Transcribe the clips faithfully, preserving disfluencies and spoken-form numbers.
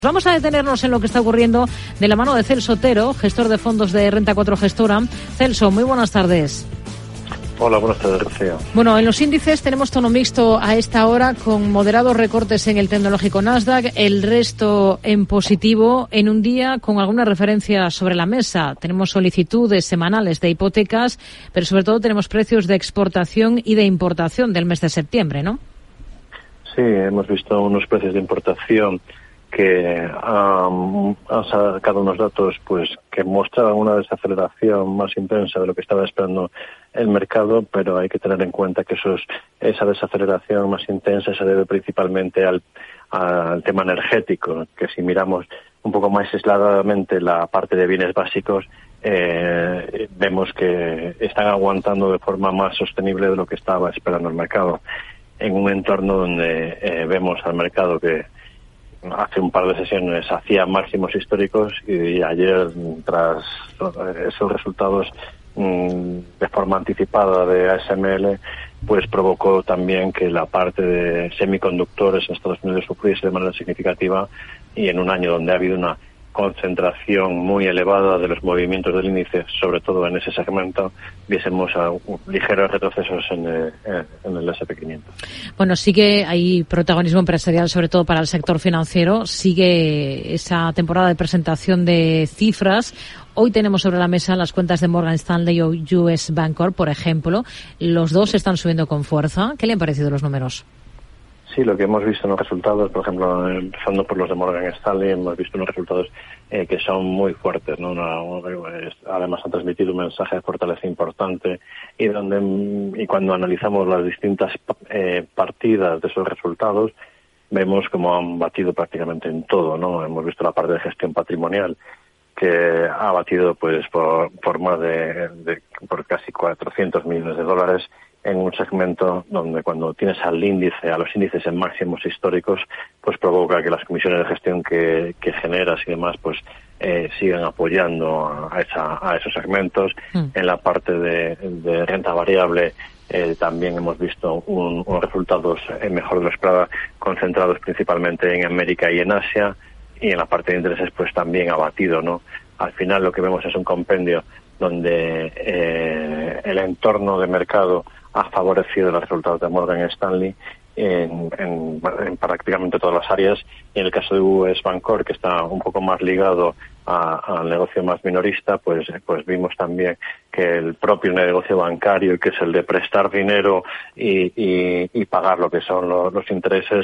Vamos a detenernos en lo que está ocurriendo de la mano de Celso Otero, gestor de fondos de Renta cuatro Gestora. Celso, muy buenas tardes. Hola, buenas tardes, Rocío. Bueno, en los índices tenemos tono mixto a esta hora, con moderados recortes en el tecnológico Nasdaq, el resto en positivo, en un día con algunas referencias sobre la mesa. Tenemos solicitudes semanales de hipotecas, pero sobre todo tenemos precios de exportación y de importación del mes de septiembre, ¿no? Sí, hemos visto unos precios de importación que um, han sacado unos datos pues que mostraban una desaceleración más intensa de lo que estaba esperando el mercado, pero hay que tener en cuenta que esos, esa desaceleración más intensa se debe principalmente al, al tema energético, que si miramos un poco más aisladamente la parte de bienes básicos, eh, vemos que están aguantando de forma más sostenible de lo que estaba esperando el mercado, en un entorno donde eh, vemos al mercado que hace un par de sesiones hacía máximos históricos y ayer, tras esos resultados mmm, de forma anticipada de A S M L, pues provocó también que la parte de semiconductores en Estados Unidos sufriese de manera significativa, y en un año donde ha habido una concentración muy elevada de los movimientos del índice, sobre todo en ese segmento, viésemos a ligeros retrocesos en el, en el ese and pe quinientos. Bueno, sigue hay protagonismo empresarial, sobre todo para el sector financiero. Sigue esa temporada de presentación de cifras. Hoy tenemos sobre la mesa las cuentas de Morgan Stanley o U S Bancorp, por ejemplo. Los dos están subiendo con fuerza. ¿Qué le han parecido los números? Sí, lo que hemos visto en los resultados, por ejemplo, empezando por los de Morgan Stanley, hemos visto unos resultados eh, que son muy fuertes, ¿no? Una, una, además han transmitido un mensaje de fortaleza importante, y donde y cuando analizamos las distintas eh, partidas de esos resultados, vemos como han batido prácticamente en todo, ¿no? Hemos visto la parte de gestión patrimonial, que ha batido pues por, por más de, de por casi cuatrocientos millones de dólares, en un segmento donde cuando tienes al índice, a los índices en máximos históricos, pues provoca que las comisiones de gestión que, que generas y demás, pues eh, sigan apoyando a, esa, a esos segmentos. Mm. En la parte de, de renta variable eh, también hemos visto un, unos resultados eh, mejor de lo esperado, concentrados principalmente en América y en Asia, y en la parte de intereses pues también ha batido, ¿no? Al final lo que vemos es un compendio donde eh, el entorno de mercado ha favorecido los resultados de Morgan Stanley en, en, en prácticamente todas las áreas, y en el caso de U S Bancorp, que está un poco más ligado a, al negocio más minorista, pues pues vimos también que el propio negocio bancario, que es el de prestar dinero y, y, y pagar lo que son los, los intereses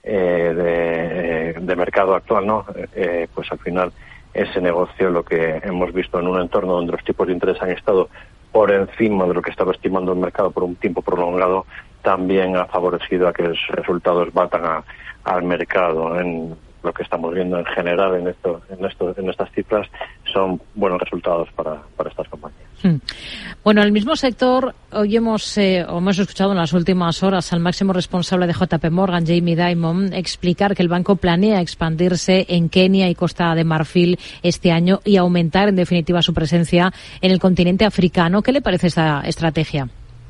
eh, de, de mercado actual, ¿no? Eh, pues al final ese negocio, lo que hemos visto en un entorno donde los tipos de interés han estado por encima de lo que estaba estimando el mercado por un tiempo prolongado, también ha favorecido a que los resultados batan a, al mercado. En lo que estamos viendo en general en esto, en esto, en estas cifras, son buenos resultados para, para estas compañías. Hmm. Bueno, en el mismo sector, hoy hemos, eh, o hemos escuchado en las últimas horas al máximo responsable de J P Morgan, Jamie Dimon, explicar que el banco planea expandirse en Kenia y Costa de Marfil este año y aumentar, en definitiva, su presencia en el continente africano. ¿Qué le parece esta estrategia?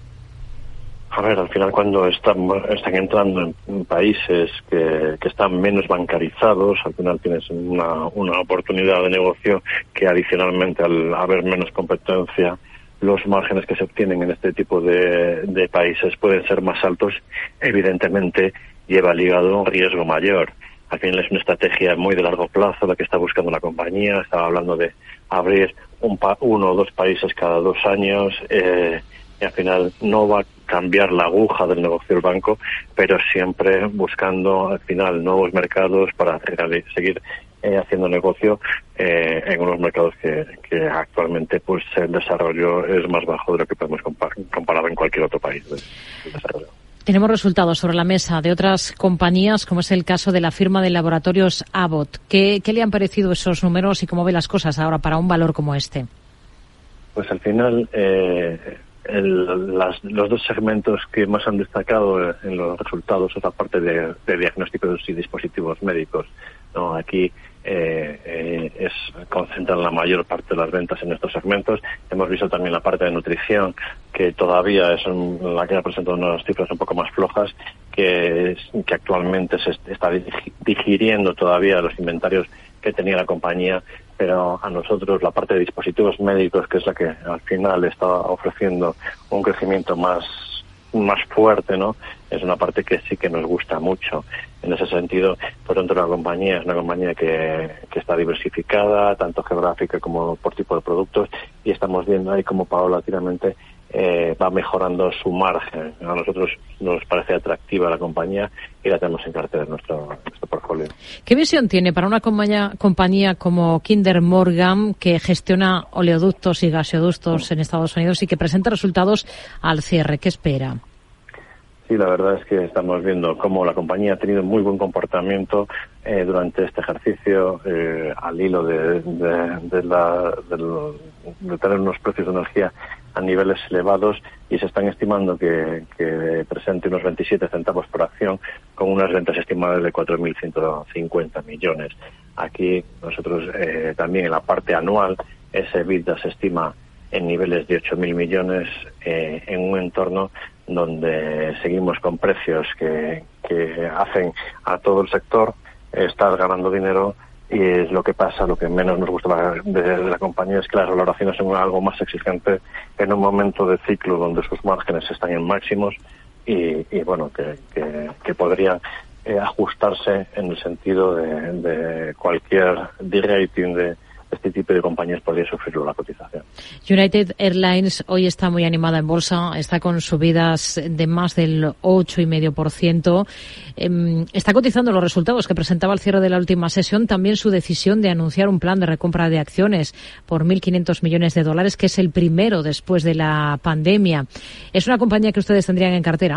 A ver, al final cuando están, están entrando en países que, que están menos bancarizados, al final tienes una, una oportunidad de negocio que, adicionalmente, al haber menos competencia, los márgenes que se obtienen en este tipo de, de países pueden ser más altos. Evidentemente lleva ligado un riesgo mayor. Al final es una estrategia muy de largo plazo la que está buscando la compañía. Estaba hablando de abrir un pa- uno o dos países cada dos años, eh, y al final no va a cambiar la aguja del negocio del banco, pero siempre buscando al final nuevos mercados para seguir eh, haciendo negocio eh, en unos mercados que, que actualmente pues el desarrollo es más bajo de lo que podemos compar- comparar en cualquier otro país de, de desarrollo. Tenemos resultados sobre la mesa de otras compañías, como es el caso de la firma de laboratorios Abbott. ¿Qué, qué le han parecido esos números y cómo ve las cosas ahora para un valor como este? Pues al final eh, El, las, los dos segmentos que más han destacado en los resultados es la parte de, de diagnósticos y dispositivos médicos, ¿no? Aquí eh, eh, es concentran la mayor parte de las ventas en estos segmentos. Hemos visto también la parte de nutrición, que todavía es un, la que ha presentado unas cifras un poco más flojas, que, es, que actualmente se está digiriendo todavía los inventarios que tenía la compañía, pero a nosotros la parte de dispositivos médicos, que es la que al final está ofreciendo un crecimiento más más fuerte, ¿no? Es una parte que sí que nos gusta mucho. En ese sentido, por tanto, la compañía es una compañía que, que está diversificada, tanto geográfica como por tipo de productos, y estamos viendo ahí como paulatinamente eh, va mejorando su margen. A nosotros nos parece atractiva la compañía y la tenemos en cartera en nuestro, nuestro portfolio. ¿Qué visión tiene para una compañía, compañía como Kinder Morgan, que gestiona oleoductos y gasoductos en Estados Unidos y que presenta resultados al cierre? ¿Qué espera? Sí, la verdad es que estamos viendo cómo la compañía ha tenido muy buen comportamiento eh, durante este ejercicio, eh, al hilo de, de, de, la, de, lo, de tener unos precios de energía a niveles elevados, y se están estimando que, que presente unos veintisiete centavos por acción, con unas ventas estimadas de cuatro mil ciento cincuenta millones. Aquí nosotros eh, también en la parte anual, ese EBITDA se estima en niveles de ocho mil millones, eh, en un entorno donde seguimos con precios que, que hacen a todo el sector estar ganando dinero, y es lo que pasa. Lo que menos nos gusta de la compañía es que las valoraciones son algo más exigentes en un momento de ciclo donde sus márgenes están en máximos, y, y bueno, que, que, que podrían eh, ajustarse en el sentido de, de cualquier de-rating de este tipo de compañías podría sufrirlo la cotización. United Airlines hoy está muy animada en bolsa, está con subidas de más del ocho coma cinco por ciento. Eh, está cotizando los resultados que presentaba al cierre de la última sesión, también su decisión de anunciar un plan de recompra de acciones por mil quinientos millones de dólares, que es el primero después de la pandemia. ¿Es una compañía que ustedes tendrían en cartera?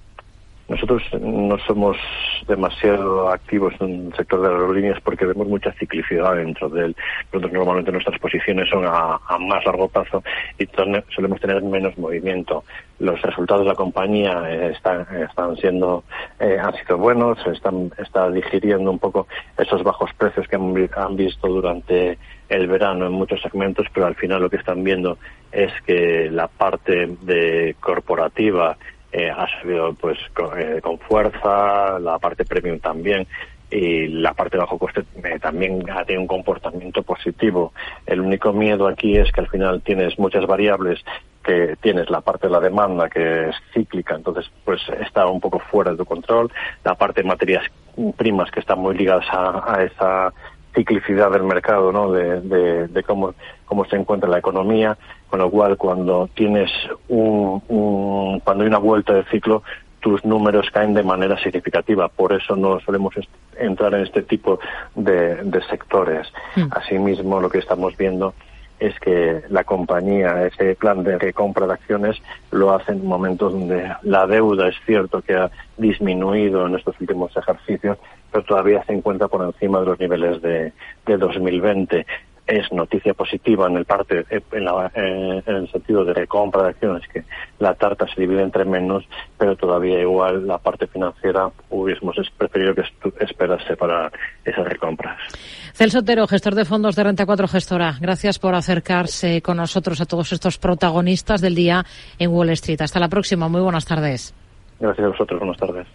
Nosotros no somos demasiado activos en el sector de aerolíneas porque vemos mucha ciclicidad dentro de él. Nosotros normalmente nuestras posiciones son a, a más largo plazo y solemos tener menos movimiento. Los resultados de la compañía eh, están, están siendo, eh, han sido buenos, están, está digiriendo un poco esos bajos precios que han, han visto durante el verano en muchos segmentos, pero al final lo que están viendo es que la parte de corporativa Eh, ha subido pues con, eh, con fuerza, la parte premium también, y la parte de bajo coste eh, también ha tenido un comportamiento positivo. El único miedo aquí es que al final tienes muchas variables, que tienes la parte de la demanda que es cíclica, entonces pues está un poco fuera de tu control, la parte de materias primas que están muy ligadas a, a esa ciclicidad del mercado, ¿no? De, de, de cómo, cómo se encuentra la economía, con lo cual cuando tienes un, un, cuando hay una vuelta de ciclo, tus números caen de manera significativa. Por eso no solemos entrar en este tipo de, de sectores. Mm. Asimismo, lo que estamos viendo es que la compañía, ese plan de recompra de acciones, lo hace en momentos donde la deuda es cierto que ha disminuido en estos últimos ejercicios, pero todavía se encuentra por encima de los niveles de, de dos mil veinte. Es noticia positiva en el parte en, la, en el sentido de recompra de acciones, que la tarta se divide entre menos, pero todavía igual la parte financiera hubiésemos preferido que esperarse para esas recompras. Celso Otero, gestor de fondos de Renta cuatro Gestora, gracias por acercarse con nosotros a todos estos protagonistas del día en Wall Street. Hasta la próxima, muy buenas tardes. Gracias a vosotros, buenas tardes.